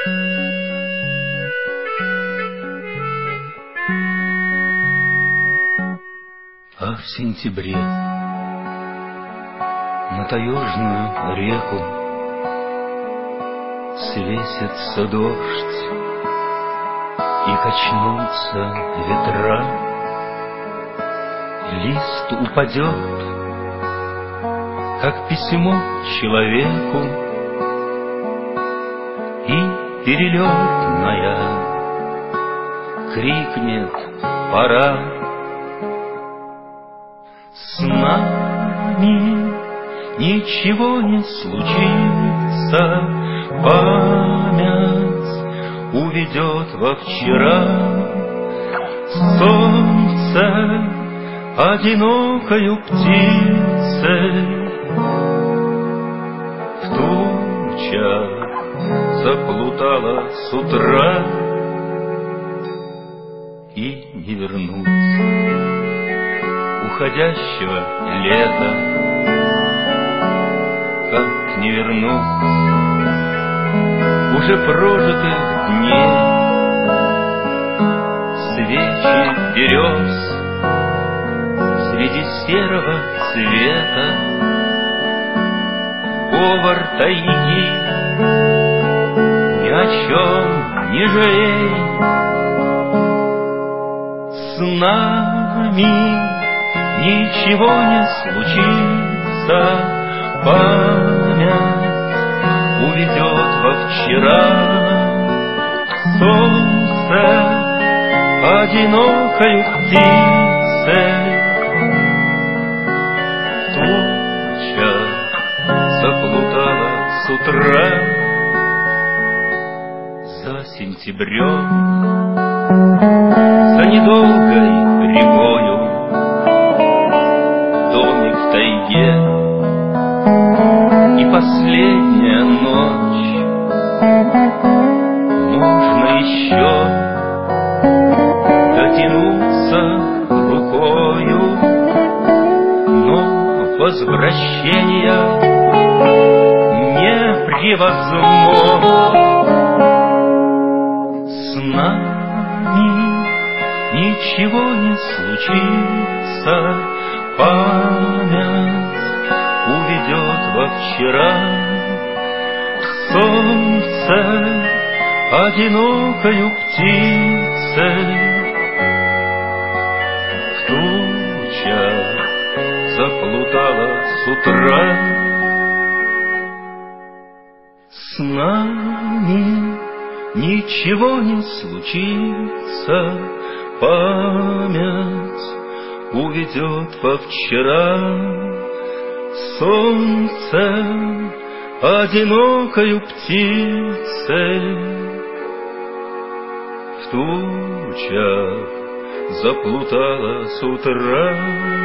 А в сентябре на таежную реку свесится дождь, и качнутся ветра, лист упадет, как письмо человеку, и перелетная крикнет: пора. С нами ничего не случится, память уведет во вчера. Солнце одинокою птицей в тучах заплутала с утра, и не вернуть уходящего лета, как не вернуть уже прожитых дней. Свечи берез среди серого цвета, говор тайги, ни о чем не жалей. С нами ничего не случится, память уведет во вчера. Солнце одинокою птицей в тучах заплутала с утра. За сентябрем, за недолгой рекою, домик в тайге и последняя ночь. Можно еще дотянуться рукою, но возвращения невозможно. С нами ничего не случится, память уведет во вчера. Солнце одинокою птицей в тучах заплутала с утра. С нами ничего не случится, память уведет во вчера. Солнце одинокою птицей в тучах заплутала с утра.